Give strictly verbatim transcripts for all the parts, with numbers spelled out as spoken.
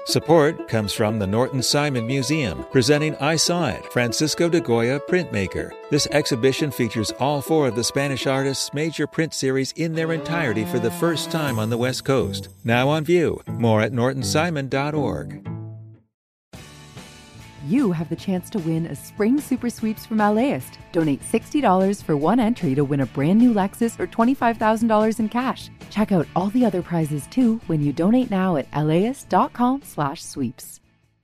Support comes from the Norton Simon Museum, presenting I Saw It, Francisco de Goya Printmaker. This exhibition features all four of the Spanish artist's major print series in their entirety for the first time on the West Coast. Now on view. More at norton simon dot org. You have the chance to win a spring super sweeps from LAist. Donate sixty dollars for one entry to win a brand new Lexus or twenty-five thousand dollars in cash. Check out all the other prizes too when you donate now at laist.com slash sweeps.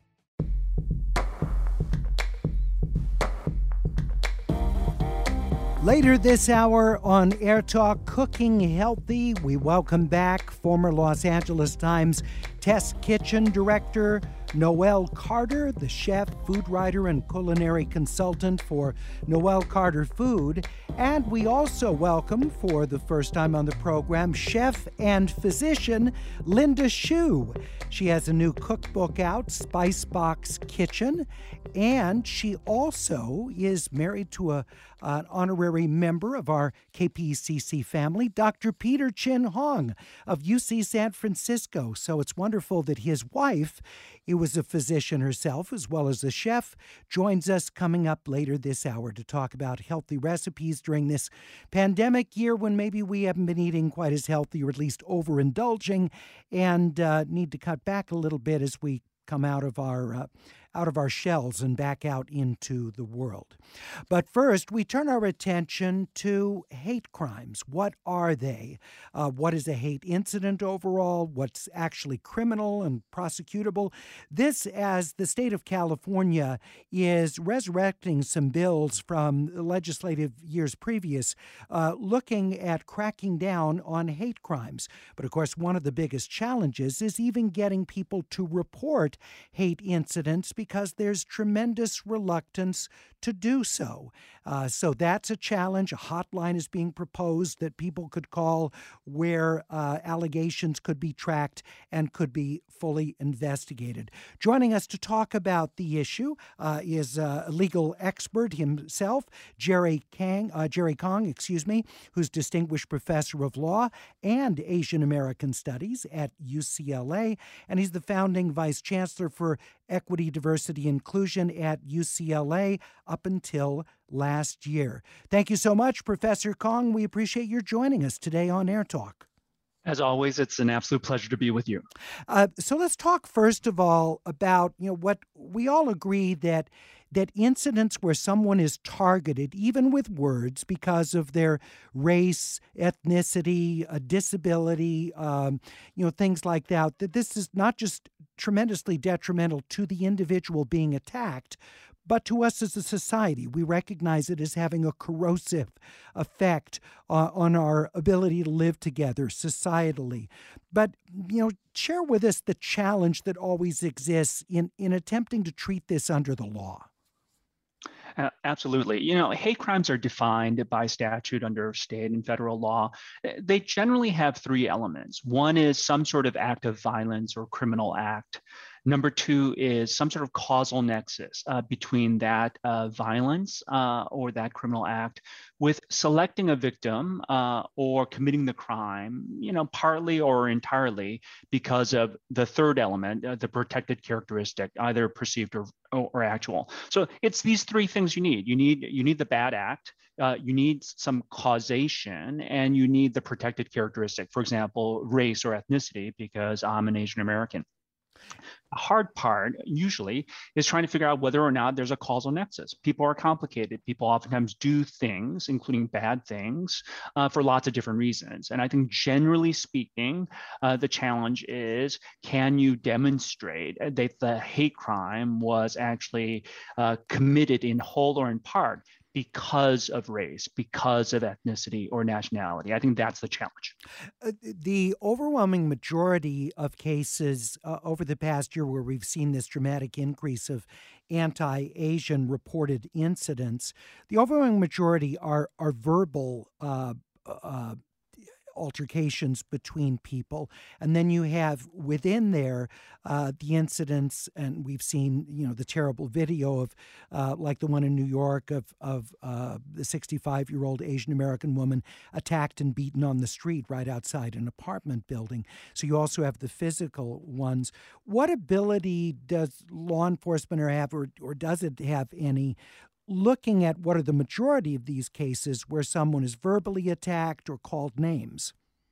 Later this hour on Air Talk Cooking Healthy, we welcome back former Los Angeles Times Test Kitchen director Noelle Carter, the chef, food writer, and culinary consultant for Noelle Carter Food. And we also welcome, for the first time on the program, chef and physician Linda Shu. She has a new cookbook out, Spicebox Kitchen, and she also is married to a, an honorary member of our K P C C family, Doctor Peter Chin Hong of U C San Francisco. So it's wonderful that his wife, who was a physician herself as well as a chef, joins us coming up later this hour to talk about healthy recipes during this pandemic year when maybe we haven't been eating quite as healthy, or at least overindulging, and uh, need to cut back a little bit as we come out of our uh, out of our shells and back out into the world. But first, we turn our attention to hate crimes. What are they? Uh, what is a hate incident overall? What's actually criminal and prosecutable? This, as the state of California is resurrecting some bills from legislative years previous, uh, looking at cracking down on hate crimes. But of course, one of the biggest challenges is even getting people to report hate incidents, because there's tremendous reluctance to do so. Uh, so that's a challenge. A hotline is being proposed that people could call, where uh, allegations could be tracked and could be fully investigated. Joining us to talk about the issue uh, is uh, a legal expert himself, Jerry Kang, uh, Jerry Kong, excuse me, who's distinguished professor of law and Asian American Studies at U C L A, and he's the founding vice chancellor for Equity, Diversity, Inclusion at U C L A up until last year. Thank you so much, Professor Kong. We appreciate your joining us today on Air Talk. As always, it's an absolute pleasure to be with you. Uh, so let's talk first of all about, you know, what we all agree that that incidents where someone is targeted, even with words, because of their race, ethnicity, a disability, um, you know, things like that, that this is not just tremendously detrimental to the individual being attacked, but to us as a society. We recognize it as having a corrosive effect uh, on our ability to live together societally. But, you know, share with us the challenge that always exists in, in attempting to treat this under the law. Uh, absolutely. You know, hate crimes are defined by statute under state and federal law. They generally have three elements. One is some sort of act of violence or criminal act. Number two is some sort of causal nexus uh, between that uh, violence uh, or that criminal act with selecting a victim uh, or committing the crime, you know, partly or entirely because of the third element, uh, the protected characteristic, either perceived or, or, or actual. So it's these three things you need. You need, you need the bad act, uh, you need some causation, and you need the protected characteristic, for example, race or ethnicity, because I'm an Asian American. The hard part usually is trying to figure out whether or not there's a causal nexus. People are complicated. People oftentimes do things, including bad things, uh, for lots of different reasons. And I think generally speaking, uh, the challenge is, can you demonstrate that the hate crime was actually uh, committed in whole or in part because of race, because of ethnicity or nationality? I think that's the challenge. Uh, the overwhelming majority of cases uh, over the past year where we've seen this dramatic increase of anti-Asian reported incidents, the overwhelming majority are, are verbal uh, uh, altercations between people. And then you have within there uh, the incidents, and we've seen, you know, the terrible video of uh, like the one in New York of, of uh, the sixty-five-year-old Asian American woman attacked and beaten on the street right outside an apartment building. So you also have the physical ones. What ability does law enforcement have, or, or does it have any, looking at what are the majority of these cases where someone is verbally attacked or called names?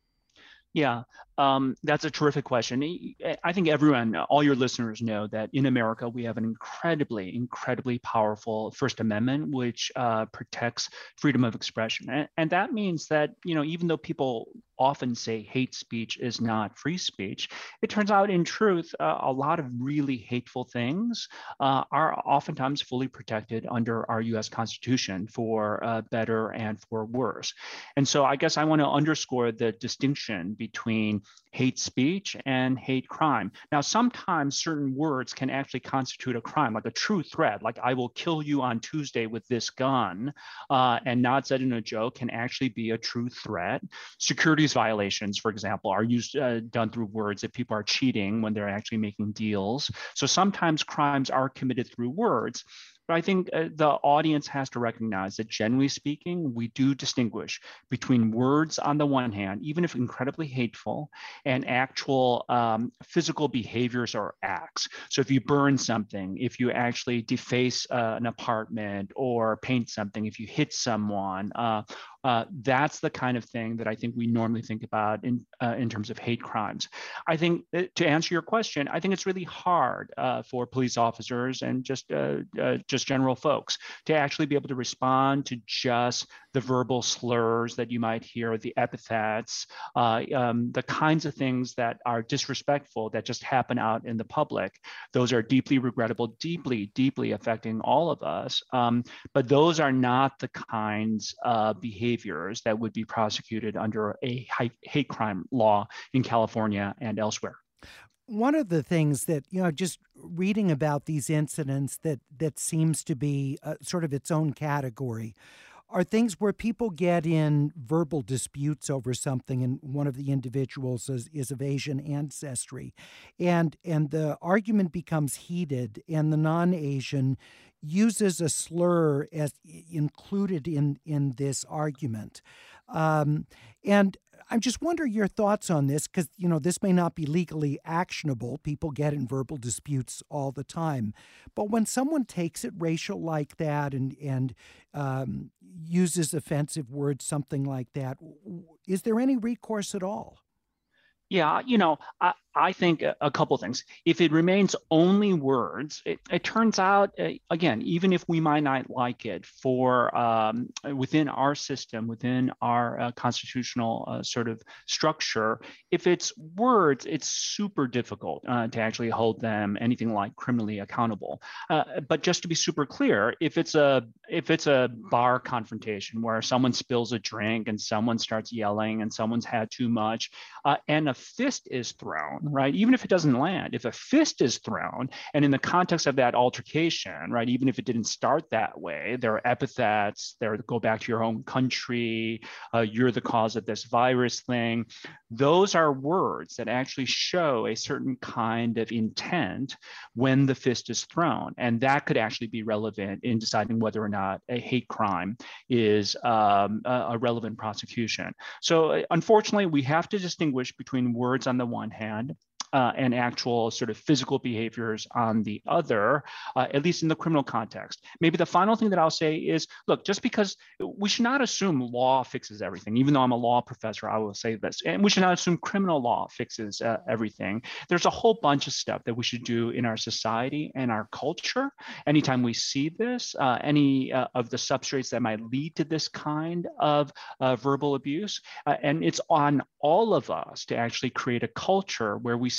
Yeah, um, that's a terrific question. I think everyone, all your listeners know that in America, we have an incredibly, incredibly powerful First Amendment, which uh, protects freedom of expression. And, and that means that, you know, even though people often say hate speech is not free speech, it turns out in truth, uh, a lot of really hateful things uh, are oftentimes fully protected under our U S Constitution, for uh, better and for worse. And so I guess I want to underscore the distinction between hate speech and hate crime. Now, sometimes certain words can actually constitute a crime, like a true threat, like "I will kill you on Tuesday with this gun," uh, and not said in a joke, can actually be a true threat. Securities violations, for example, are used uh, done through words if people are cheating when they're actually making deals. So sometimes crimes are committed through words. But I think uh, the audience has to recognize that, generally speaking, we do distinguish between words on the one hand, even if incredibly hateful, and actual um, physical behaviors or acts. So if you burn something, if you actually deface uh, an apartment or paint something, if you hit someone, uh, uh, that's the kind of thing that I think we normally think about in, uh, in terms of hate crimes. I think, uh, to answer your question, I think it's really hard uh, for police officers and just uh, uh, just general folks to actually be able to respond to just the verbal slurs that you might hear, the epithets, uh, um, the kinds of things that are disrespectful that just happen out in the public. Those are deeply regrettable, deeply, deeply affecting all of us. Um, but those are not the kinds of behaviors that would be prosecuted under a hate crime law in California and elsewhere. One of the things that, you know, just reading about these incidents that that seems to be uh, sort of its own category are things where people get in verbal disputes over something, and one of the individuals is, is of Asian ancestry, and and the argument becomes heated, and the non-Asian uses a slur as included in in this argument, um, and I'm just wondering your thoughts on this, because, you know, this may not be legally actionable. People get in verbal disputes all the time. But when someone takes it racial like that and, and um, uses offensive words, something like that, is there any recourse at all? Yeah, you know, I, I think a, a couple things. If it remains only words, it, it turns out, uh, again, even if we might not like it, for um, within our system, within our uh, constitutional uh, sort of structure, if it's words, it's super difficult uh, to actually hold them anything like criminally accountable. Uh, but just to be super clear, if it's a if it's a bar confrontation where someone spills a drink and someone starts yelling and someone's had too much, uh, and a fist is thrown, right? Even if it doesn't land, if a fist is thrown, and in the context of that altercation, right, even if it didn't start that way, there are epithets, there go back to your home country, uh, you're the cause of this virus thing. Those are words that actually show a certain kind of intent when the fist is thrown. And that could actually be relevant in deciding whether or not a hate crime is um, a, a relevant prosecution. So unfortunately, we have to distinguish between words on the one hand Uh, and actual sort of physical behaviors on the other, uh, at least in the criminal context. Maybe the final thing that I'll say is, look, just because we should not assume law fixes everything, even though I'm a law professor, I will say this, and we should not assume criminal law fixes uh, everything. There's a whole bunch of stuff that we should do in our society and our culture. Anytime we see this, uh, any uh, of the substrates that might lead to this kind of uh, verbal abuse, uh, and it's on all of us to actually create a culture where we see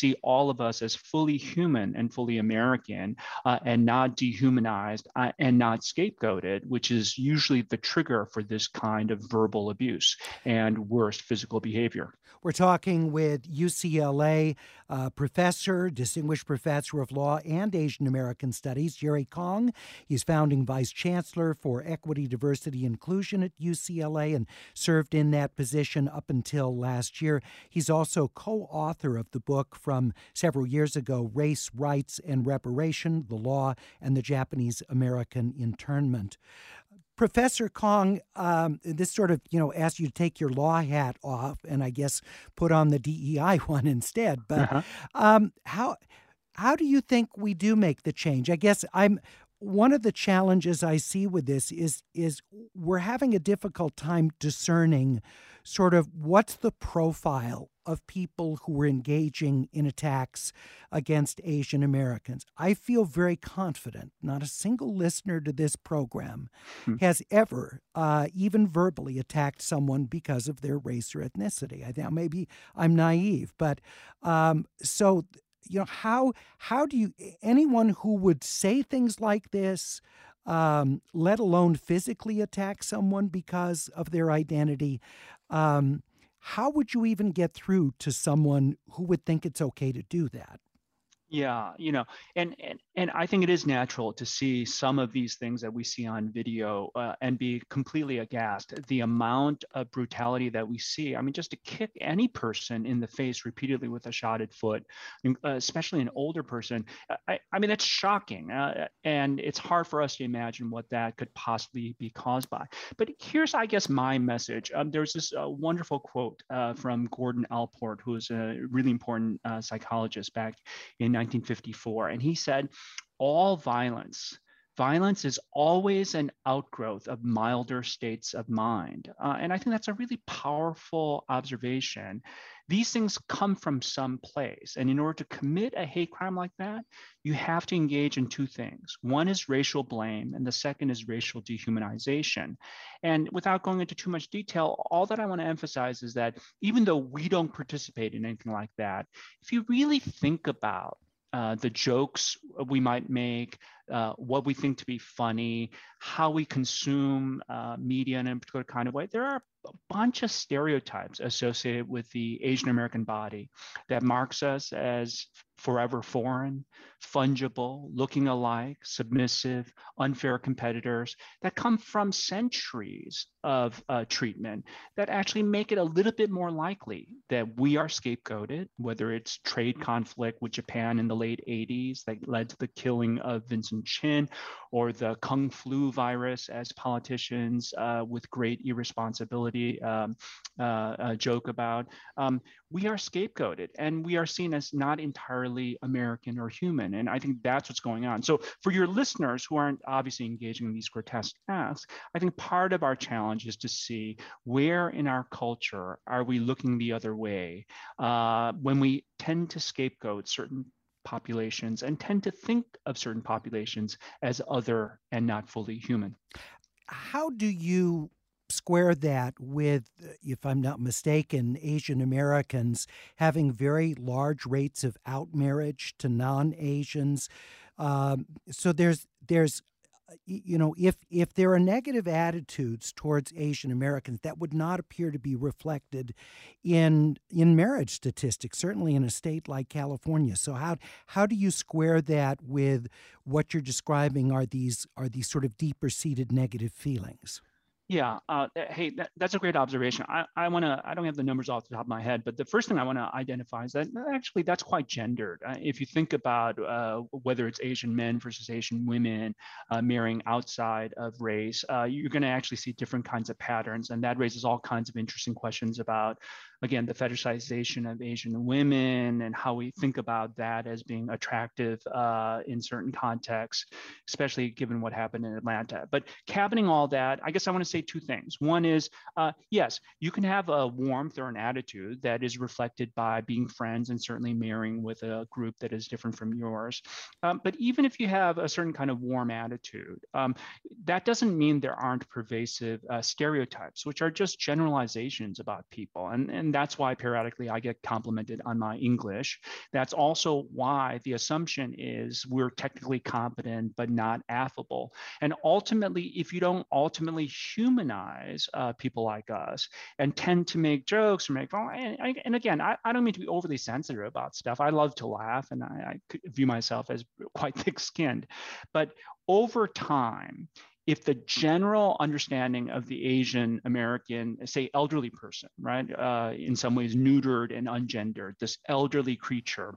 see all of us as fully human and fully American, uh, and not dehumanized uh, and not scapegoated, which is usually the trigger for this kind of verbal abuse and worse physical behavior. We're talking with U C L A uh, professor, distinguished professor of law and Asian American studies, Jerry Kong. He's founding vice chancellor for equity, diversity, inclusion at U C L A and served in that position up until last year. He's also co-author of the book from several years ago, Race, Rights, and Reparation, the Law and the Japanese American Internment. Professor Kong, um, this sort of, you know, asks you to take your law hat off and I guess put on the D E I one instead. But uh-huh. um, how how do you think we do make the change? I guess I'm one of the challenges I see with this is is we're having a difficult time discerning sort of what's the profile of people who are engaging in attacks against Asian Americans. I feel very confident not a single listener to this program hmm. has ever, uh, even verbally, attacked someone because of their race or ethnicity. I think maybe I'm naive, but um, so, you know, how how do you, anyone who would say things like this, um, let alone physically attack someone because of their identity, um, how would you even get through to someone who would think it's okay to do that? Yeah, you know, and, and and I think it is natural to see some of these things that we see on video uh, and be completely aghast. The amount of brutality that we see. I mean, just to kick any person in the face repeatedly with a shotted foot, uh, especially an older person, I, I mean, that's shocking. Uh, and it's hard for us to imagine what that could possibly be caused by. But here's, I guess, my message. Um, there's this uh, wonderful quote uh, from Gordon Allport, who is a really important uh, psychologist back in nineteen fifty-four. And he said, all violence, violence is always an outgrowth of milder states of mind. Uh, and I think that's a really powerful observation. These things come from some place. And in order to commit a hate crime like that, you have to engage in two things. One is racial blame, and the second is racial dehumanization. And without going into too much detail, all that I want to emphasize is that even though we don't participate in anything like that, if you really think about Uh, the jokes we might make, uh, what we think to be funny, how we consume uh, media in a particular kind of way. There are a bunch of stereotypes associated with the Asian American body that marks us as forever foreign, fungible, looking alike, submissive, unfair competitors that come from centuries of uh, treatment that actually make it a little bit more likely that we are scapegoated, whether it's trade conflict with Japan in the late eighties that led to the killing of Vincent Chin, or the Kung flu virus, as politicians uh, with great irresponsibility um, uh, uh, joke about. Um, we are scapegoated, and we are seen as not entirely American or human. And I think that's what's going on. So for your listeners who aren't obviously engaging in these grotesque acts, I think part of our challenge is to see where in our culture are we looking the other way uh, when we tend to scapegoat certain populations and tend to think of certain populations as other and not fully human. How do you square that with, if I'm not mistaken, Asian Americans having very large rates of outmarriage to non-Asians? Um, so there's there's you know, if if there are negative attitudes towards Asian Americans, that would not appear to be reflected in in marriage statistics, certainly in a state like California. So how how do you square that with what you're describing are these are these sort of deeper seated negative feelings? Yeah. Uh, hey, that, that's a great observation. I, I want to, I don't have the numbers off the top of my head, but the first thing I want to identify is that actually that's quite gendered. Uh, if you think about uh, whether it's Asian men versus Asian women uh, marrying outside of race, uh, you're going to actually see different kinds of patterns. And that raises all kinds of interesting questions about, again, the fetishization of Asian women and how we think about that as being attractive uh, in certain contexts, especially given what happened in Atlanta. But cabining all that, I guess I want to say two things. One is, uh, yes, you can have a warmth or an attitude that is reflected by being friends and certainly marrying with a group that is different from yours. Um, but even if you have a certain kind of warm attitude, um, that doesn't mean there aren't pervasive uh, stereotypes, which are just generalizations about people. And, and that's why periodically I get complimented on my English. That's also why the assumption is we're technically competent, but not affable. And ultimately, if you don't ultimately humanize uh, people like us and tend to make jokes or make, oh, and, and again, I, I don't mean to be overly sensitive about stuff. I love to laugh, and I, I view myself as quite thick-skinned. But over time, if the general understanding of the Asian American, say elderly person, right, uh, in some ways neutered and ungendered, this elderly creature,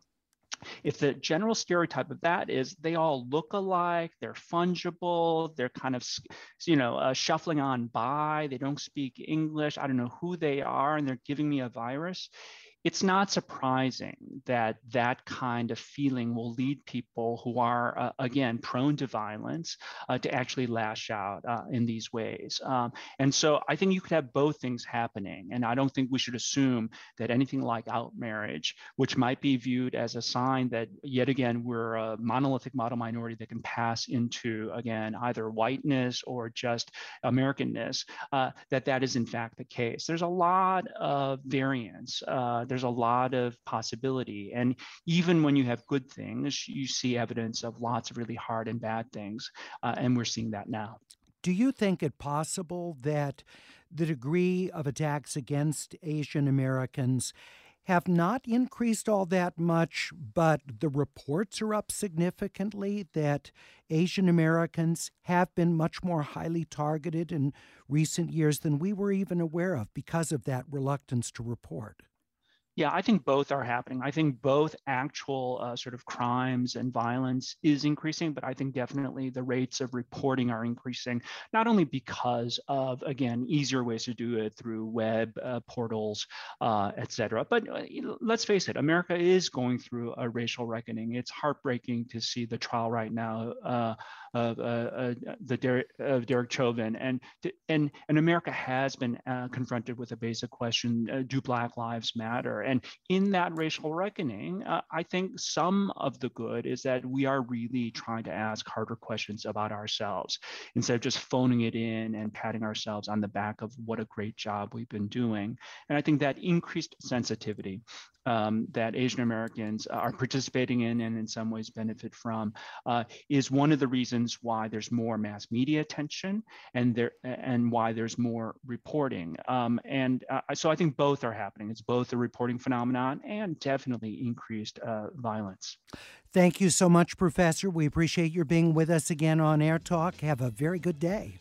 if the general stereotype of that is they all look alike, they're fungible, they're kind of, you know, uh, shuffling on by, they don't speak English, I don't know who they are, and they're giving me a virus, it's not surprising that that kind of feeling will lead people who are, uh, again, prone to violence uh, to actually lash out uh, in these ways. Um, and so I think you could have both things happening. And I don't think we should assume that anything like out marriage, which might be viewed as a sign that, yet again, we're a monolithic model minority that can pass into, again, either whiteness or just Americanness, uh, that that is in fact the case. There's a lot of variance. Uh, There's a lot of possibility. And even when you have good things, you see evidence of lots of really hard and bad things. Uh, and we're seeing that now. Do you think it possible that the degree of attacks against Asian Americans have not increased all that much, but the reports are up significantly, that Asian Americans have been much more highly targeted in recent years than we were even aware of because of that reluctance to report? Yeah, I think both are happening. I think both actual uh, sort of crimes and violence is increasing, but I think definitely the rates of reporting are increasing, not only because of, again, easier ways to do it through web uh, portals, uh, et cetera. But uh, let's face it, America is going through a racial reckoning. It's heartbreaking to see the trial right now uh, of uh, uh, the Derek, of Derek Chauvin, and and and America has been uh, confronted with a basic question: uh, do Black lives matter? And in that racial reckoning, uh, I think some of the good is that we are really trying to ask harder questions about ourselves instead of just phoning it in and patting ourselves on the back of what a great job we've been doing. And I think that increased sensitivity Um, that Asian Americans are participating in and in some ways benefit from uh, is one of the reasons why there's more mass media attention and there and why there's more reporting. Um, and uh, so I think both are happening. It's both a reporting phenomenon and definitely increased uh, violence. Thank you so much, Professor. We appreciate your being with us again on Air Talk. Have a very good day.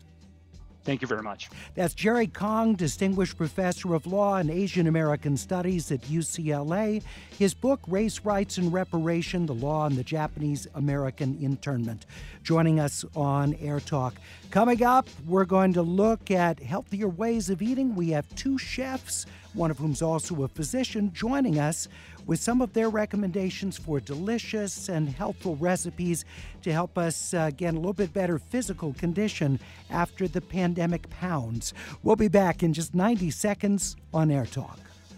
Thank you very much. That's Jerry Kong, Distinguished Professor of Law and Asian American Studies at U C L A. His book, Race, Rights, and Reparation, The Law on the Japanese American Internment, joining us on Air Talk. Coming up, we're going to look at healthier ways of eating. We have two chefs, one of whom's also a physician, joining us with some of their recommendations for delicious and healthful recipes to help us uh, get a little bit better physical condition after the pandemic pounds. We'll be back in just ninety seconds on Air Talk.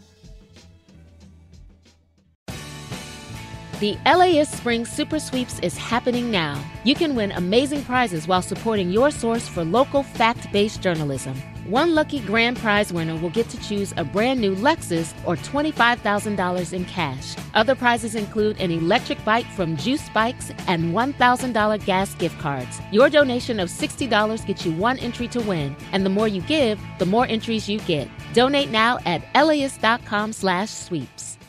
The L A ist Spring Super Sweeps is happening now. You can win amazing prizes while supporting your source for local fact-based journalism. One lucky grand prize winner will get to choose a brand new Lexus or twenty-five thousand dollars in cash. Other prizes include an electric bike from Juice Bikes and one thousand dollars gas gift cards. Your donation of sixty dollars gets you one entry to win, and the more you give, the more entries you get. Donate now at L A ist dot com slash sweeps.